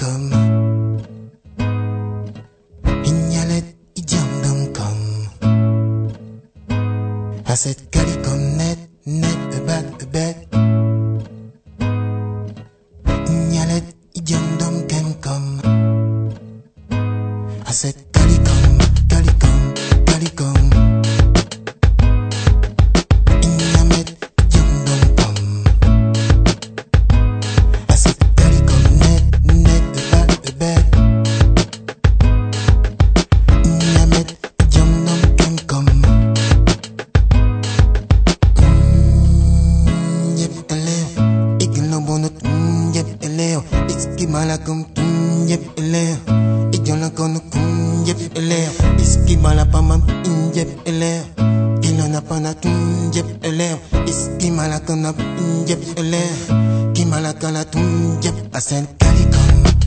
come. Inyalet ijamdam come. I said kali come net bed. Inyalet ijamdam can come. I said kali come. Inyalet ijamdam come. I said kali come net bed. Inyalet ijamdam can come. Yep eleo, igno bonut yep eleo, iski malakum yep eleo, igno kono yep eleo, iski malapamam yep eleo, ilona pana yep eleo, iski malakana yep eleo, kimalakana yep. I said kali come.